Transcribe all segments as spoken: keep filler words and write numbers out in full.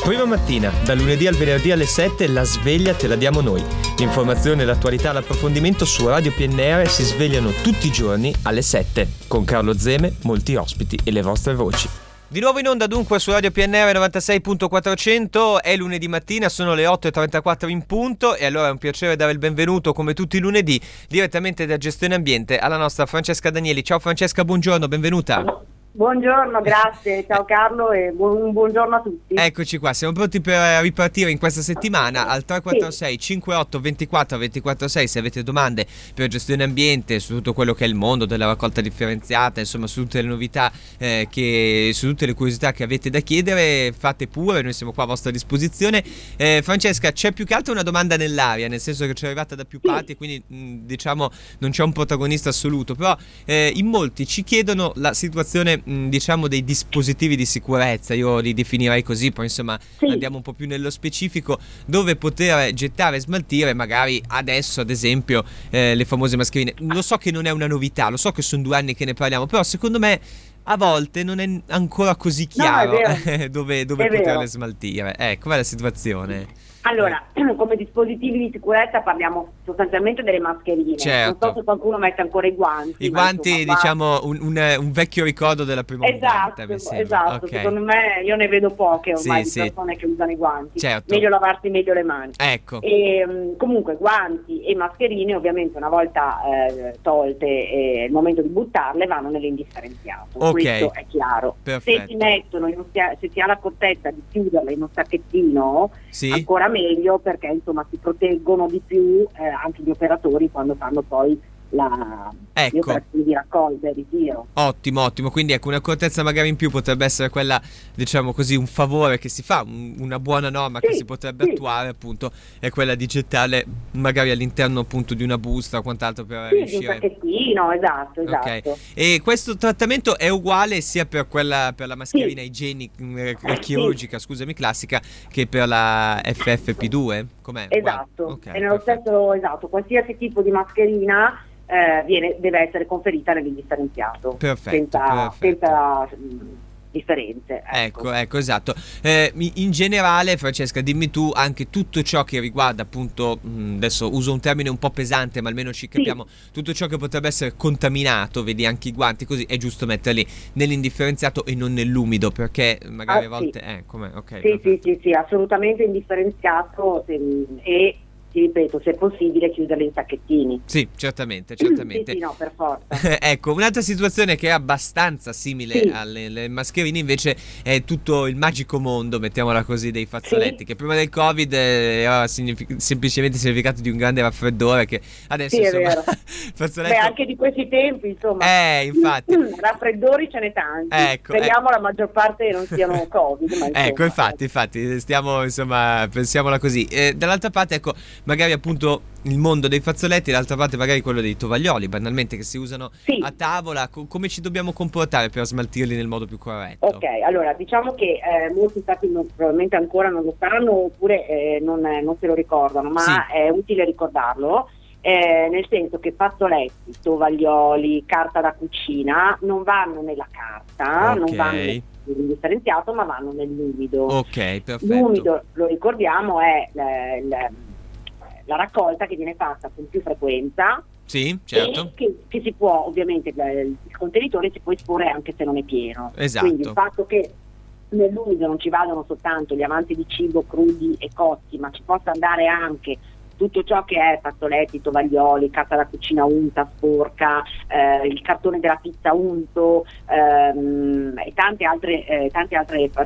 Prima mattina, da lunedì al venerdì alle sette, la sveglia te la diamo noi. L'informazione, l'attualità, l'approfondimento su Radio P N R si svegliano tutti i giorni alle sette. Con Carlo Zeme, molti ospiti e le vostre voci. Di nuovo in onda dunque su Radio P N R novantasei punto quattrocento, è lunedì mattina, sono le otto e trentaquattro in punto e allora è un piacere dare il benvenuto come tutti i lunedì direttamente da Gestione Ambiente alla nostra Francesca Danieli. Ciao Francesca, buongiorno, benvenuta. Buongiorno, grazie, ciao Carlo e buon, buongiorno a tutti. Eccoci qua, siamo pronti per ripartire in questa settimana al tre quattro sei cinquantotto ventiquattro ventiquattro sei se avete domande per Gestione Ambiente su tutto quello che è il mondo della raccolta differenziata, insomma su tutte le novità, eh, che, su tutte le curiosità che avete da chiedere, fate pure, noi siamo qua a vostra disposizione. eh, Francesca, c'è più che altro una domanda nell'aria, nel senso che ci è arrivata da più parti, quindi mh, diciamo non c'è un protagonista assoluto, però eh, in molti ci chiedono la situazione diciamo dei dispositivi di sicurezza, io li definirei così, poi insomma sì. Andiamo un po' più nello specifico, dove poter gettare e smaltire magari adesso ad esempio eh, le famose mascherine. Lo so che non è una novità, lo so che sono due anni che ne parliamo, però secondo me a volte non è ancora così chiaro no, dove, dove poterle smaltire. Eh, com'è la situazione? Allora, come dispositivi di sicurezza parliamo sostanzialmente delle mascherine. Certo. Non so se qualcuno mette ancora i guanti. I guanti, insomma, diciamo, un, un, un vecchio ricordo della prima esatto, ondata, mi sembra. Esatto, okay. Secondo me io ne vedo poche ormai sì, di persone sì. che usano i guanti. Certo. Meglio lavarsi meglio le mani. Ecco. E, comunque guanti e mascherine ovviamente una volta eh, tolte e è il momento di buttarle vanno nell'indifferenziato. Okay. Questo è chiaro. Perfetto. Se si mettono, in un, se si ha l'accortezza di chiuderle in un sacchettino, sì. ancora meglio, perché insomma si proteggono di più eh, anche gli operatori quando fanno poi la ecco. le operazioni di raccolta e ritiro. Ottimo, ottimo, quindi ecco un'accortezza magari in più potrebbe essere quella, diciamo così, un favore che si fa, un, una buona norma sì, che si potrebbe sì. attuare appunto, è quella di gettarle magari all'interno appunto di una busta o quant'altro per sì, riuscire. Sì, un sacchettino, esatto, esatto. Okay. E questo trattamento è uguale sia per quella per la mascherina sì. igienica, eh, chirurgica, sì. scusami, classica, che per la F F P due? Com'è? Esatto, okay, è nello perfetto. stesso, esatto, qualsiasi tipo di mascherina Eh, viene, deve essere conferita nell'indifferenziato. Perfetto, senza, perfetto. senza mh, differenze. Ecco, ecco, ecco esatto. Eh, in generale, Francesca, dimmi tu anche tutto ciò che riguarda appunto, mh, adesso uso un termine un po' pesante, ma almeno ci capiamo, sì. tutto ciò che potrebbe essere contaminato, vedi anche i guanti, così è giusto metterli nell'indifferenziato e non nell'umido, perché magari ah, a volte... Sì, eh, com'è? Okay, sì, sì, sì, sì, assolutamente indifferenziato se, e... ti ripeto, se è possibile chiuderle in sacchettini. Sì, certamente, certamente. Sì, sì, no, per forza. Ecco, un'altra situazione che è abbastanza simile sì. alle, alle mascherine invece è tutto il magico mondo, mettiamola così, dei fazzoletti, sì. che prima del Covid era signific- semplicemente significato di un grande raffreddore, che adesso sì, insomma... È vero. fazzoletto... Beh, anche di questi tempi, insomma. Eh, infatti. Raffreddori ce n'è tanti. Ecco, Speriamo ecco. la maggior parte non siano Covid. Ma insomma, ecco, infatti, infatti, stiamo, insomma, pensiamola così. Eh, dall'altra parte, ecco, magari appunto il mondo dei fazzoletti, dall'altra parte magari quello dei tovaglioli, banalmente, che si usano sì. a tavola. Co- come ci dobbiamo comportare per smaltirli nel modo più corretto? Ok, allora diciamo che eh, molti stati non, probabilmente ancora non lo sanno oppure eh, non, eh, non se lo ricordano, ma sì. è utile ricordarlo, eh, nel senso che fazzoletti, tovaglioli, carta da cucina non vanno nella carta, okay. non vanno nel indifferenziato, ma vanno nell'umido. Ok, perfetto. L'umido, lo ricordiamo, è la, la, la raccolta che viene fatta con più frequenza. Sì, certo. E che, che si può, ovviamente, il, il contenitore si può esporre anche se non è pieno. Esatto. Quindi il fatto che nell'umido non ci vadano soltanto gli avanzi di cibo crudi e cotti, ma ci possa andare anche tutto ciò che è fazzoletti, tovaglioli, carta da cucina unta, sporca, eh, il cartone della pizza unto ehm, e tante altre, eh, tante altre eh,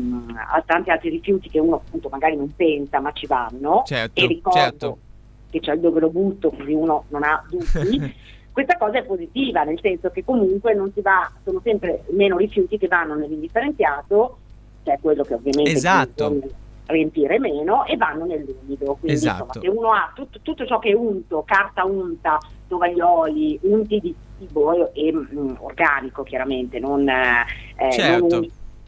tanti altri rifiuti che uno appunto magari non pensa ma ci vanno. Certo, e ricordo certo. che c'è il dove lo butto, così uno non ha dubbi. Questa cosa è positiva, nel senso che comunque non si va, sono sempre meno rifiuti che vanno nell'indifferenziato, cioè quello che ovviamente esatto. riempire meno, e vanno nell'umido. Quindi esatto. insomma, se uno ha tutto, tutto ciò che è unto, carta unta, tovaglioli, unti di cibo e mh, organico chiaramente, non, eh, certo. non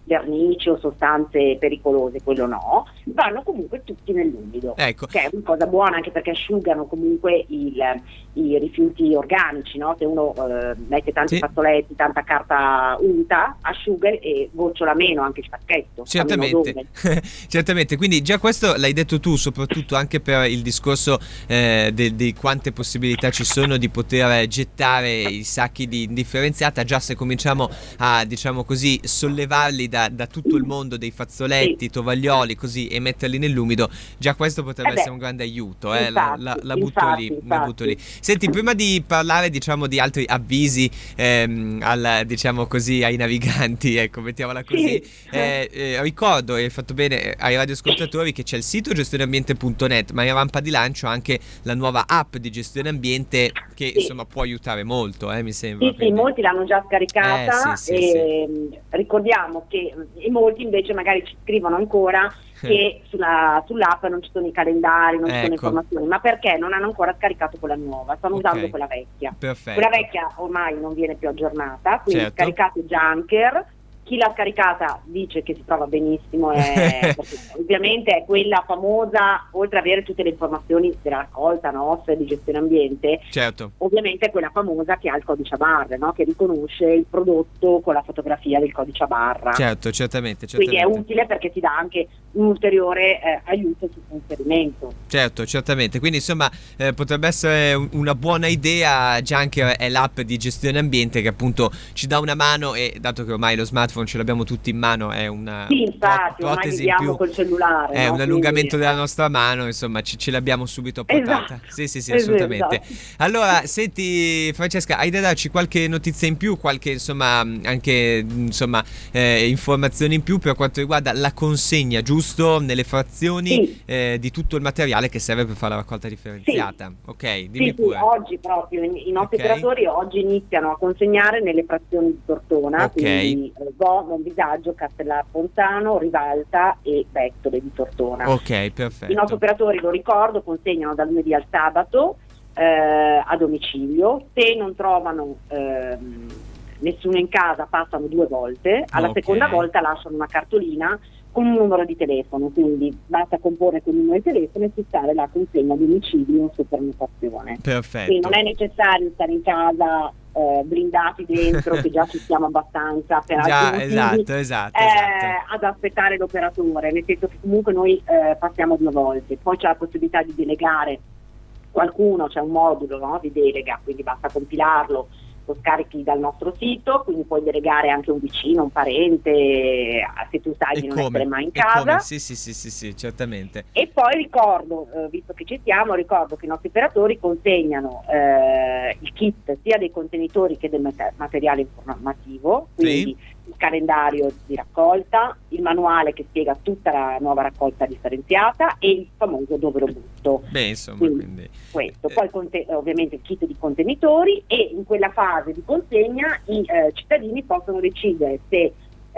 vernici o sostanze pericolose, quello no, vanno comunque tutti nell'umido, ecco. che è una cosa buona anche perché asciugano comunque il, i rifiuti organici, no? Se uno eh, mette tanti sì. fazzoletti, tanta carta unta, asciuga e gocciola meno anche il sacchetto. Certamente, certamente, quindi già questo l'hai detto tu, soprattutto anche per il discorso eh, di, di quante possibilità ci sono di poter gettare i sacchi di indifferenziata, già se cominciamo a, diciamo così, sollevarli da, da tutto il mondo dei fazzoletti, sì. tovaglioli, così, e metterli nell'umido, già questo potrebbe eh beh, essere un grande aiuto, eh? infatti, la, la, la, butto infatti, lì, infatti. la butto lì. Senti, prima di parlare, diciamo, di altri avvisi ehm, al, diciamo così, ai naviganti, ecco, mettiamola così, Sì. eh, eh, ricordo, e hai fatto bene ai radioascoltatori, che c'è il sito gestioneambiente punto net, ma in rampa di lancio anche la nuova app di gestione ambiente che sì. insomma può aiutare molto, eh, mi sembra. Sì, sì, molti l'hanno già scaricata, eh, sì, sì, e sì. ricordiamo che e molti invece magari ci scrivono ancora che sulla, sull'app non ci sono i calendari, non ecco. ci sono informazioni, ma perché non hanno ancora scaricato quella nuova, stanno okay. usando quella vecchia. Perfetto. Quella vecchia ormai non viene più aggiornata, quindi certo. scaricate Junker. Chi l'ha scaricata dice che si trova benissimo, è, ovviamente è quella famosa, oltre ad avere tutte le informazioni della raccolta nostra di gestione ambiente, certo. ovviamente è quella famosa che ha il codice a barre, no? Che riconosce il prodotto con la fotografia del codice a barra. Certo, certamente, certamente. Quindi è utile perché ti dà anche un ulteriore eh, aiuto sul inserimento. Certo, certamente. Quindi insomma eh, potrebbe essere un, una buona idea. Junker è l'app di gestione ambiente che appunto ci dà una mano, e dato che ormai lo smartphone ce l'abbiamo tutti in mano, è una sì, infatti, protesi ormai viviamo in più, col cellulare, è no? un allungamento Quindi... della nostra mano, insomma ci, ce l'abbiamo subito a portata. Esatto. Sì, sì, sì, assolutamente. Esatto. Allora, senti Francesca, hai da darci qualche notizia in più, qualche insomma anche insomma eh, informazioni in più per quanto riguarda la consegna, giusto? Nelle frazioni sì. eh, di tutto il materiale che serve per fare la raccolta differenziata. Sì. Ok, dimmi sì, pure. Sì, oggi proprio i nostri okay. operatori oggi iniziano a consegnare nelle frazioni di Tortona, okay. quindi eh, Bo, Monvisaggio, Castellar Pontano, Rivalta e Bettole di Tortona. Ok, perfetto. I nostri operatori, lo ricordo, consegnano dal lunedì al sabato eh, a domicilio. Se non trovano ehm, nessuno in casa, passano due volte, alla okay. seconda volta lasciano una cartolina con un numero di telefono, quindi basta comporre con il numero di telefono e fissare la consegna a domicilio su prenotazione. Perfetto. Quindi non è necessario stare in casa eh, blindati dentro, che già ci siamo abbastanza per già, altri motivi, esatto, esatto, eh, esatto. ad aspettare l'operatore, nel senso che comunque noi eh, passiamo due volte, poi c'è la possibilità di delegare qualcuno, c'è un modulo, no, di delega, quindi basta compilarlo, lo scarichi dal nostro sito, quindi puoi delegare anche un vicino, un parente, se tu sai e di non come? essere mai in e casa. Come? Sì, sì, sì, sì, sì, certamente. E poi ricordo, eh, visto che ci siamo, ricordo che i nostri operatori consegnano eh, il kit sia dei contenitori che del mat- materiale informativo, quindi sì. il calendario di raccolta, il manuale che spiega tutta la nuova raccolta differenziata e il famoso dove lo butto. Beh, insomma, quindi, quindi questo. eh. Poi conte- ovviamente il kit di contenitori, e in quella fase di consegna i eh, cittadini possono decidere se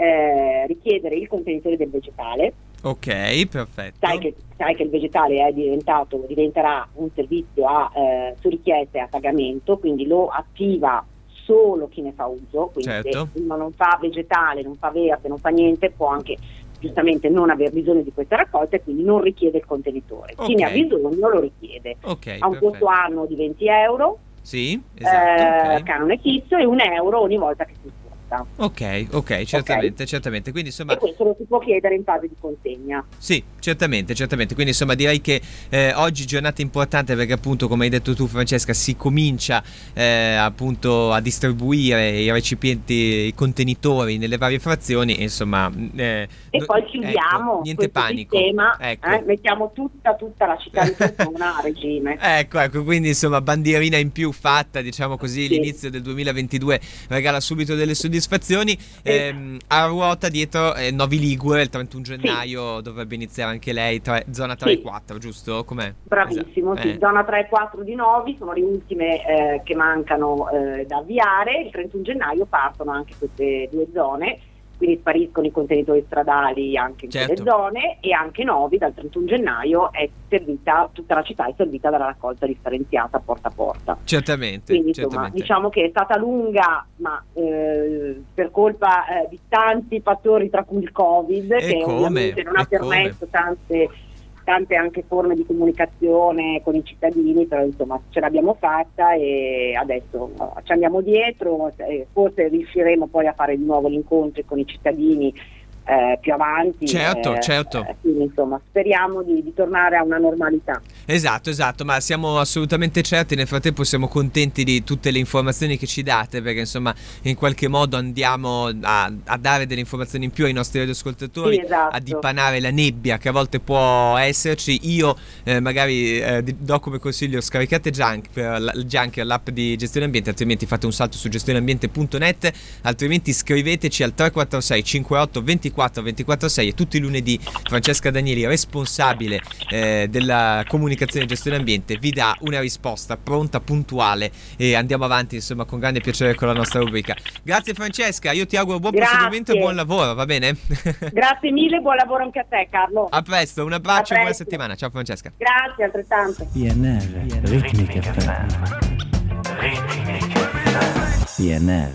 eh, richiedere il contenitore del vegetale. Ok, perfetto. Sai che, sai che il vegetale è diventato, diventerà un servizio a, eh, su richiesta e a pagamento, quindi lo attiva solo chi ne fa uso, quindi certo. se uno non fa vegetale, non fa verde, non fa niente, può anche giustamente non aver bisogno di questa raccolta e quindi non richiede il contenitore. Okay. Chi ne ha bisogno lo richiede. Okay, ha un perfetto. costo annuo di venti euro, sì, esatto, eh, okay. canone fisso, e un euro ogni volta che si sposta. Ok, ok, certamente, okay. certamente. Quindi insomma, e questo lo si può chiedere in fase di consegna. Sì, certamente, certamente. Quindi insomma direi che eh, oggi giornata importante, perché appunto, come hai detto tu Francesca, si comincia eh, appunto a distribuire i recipienti, i contenitori nelle varie frazioni, e insomma eh, e no, poi chiudiamo ecco, niente questo panico. sistema, ecco. eh, mettiamo tutta tutta la città di Tortona a regime. Ecco, ecco, quindi insomma bandierina in più fatta, diciamo così, sì. l'inizio del duemilaventidue regala subito delle soddisfazioni. ehm, a ruota dietro eh, Novi Ligure il trentuno gennaio sì. dovrebbe iniziare anche lei, tra, zona tre e quattro, giusto? Com'è? Bravissimo, esatto. sì, eh. zona tre e quattro di Novi sono le ultime eh, che mancano eh, da avviare. Il trentuno gennaio partono anche queste due zone. quindi spariscono i contenitori stradali anche in certo. quelle zone, e anche Novi dal trentuno gennaio è servita, tutta la città è servita dalla raccolta differenziata porta a porta. Certamente. Quindi insomma certamente. diciamo che è stata lunga, ma eh, per colpa eh, di tanti fattori, tra cui il Covid, E che come? ovviamente non ha E permesso come? tante tante anche forme di comunicazione con i cittadini, però insomma ce l'abbiamo fatta e adesso uh, ci andiamo dietro, e forse riusciremo poi a fare di nuovo gli incontri con i cittadini eh, più avanti. Certo, eh, certo. eh, quindi insomma speriamo di, di tornare a una normalità. Esatto, esatto, ma siamo assolutamente certi, nel frattempo siamo contenti di tutte le informazioni che ci date, perché insomma in qualche modo andiamo a, a dare delle informazioni in più ai nostri radioascoltatori, Sì, esatto. a dipanare la nebbia che a volte può esserci. Io eh, magari eh, do come consiglio: scaricate Junker, l- Junker, l'app di gestione ambiente, altrimenti fate un salto su gestioneambiente punto net, altrimenti scriveteci al tre quattro sei cinque otto due quattro due quattro sei, e tutti i lunedì Francesca Danieli, responsabile eh, della comunicazione e gestione ambiente, vi dà una risposta pronta, puntuale, e andiamo avanti insomma con grande piacere con la nostra rubrica. Grazie Francesca, io ti auguro buon Grazie. proseguimento e buon lavoro, va bene? Grazie mille, buon lavoro anche a te Carlo. A presto, un abbraccio A e buona presto. settimana. Ciao Francesca. Grazie altrettanto. I N R, Ritmica F M. I N R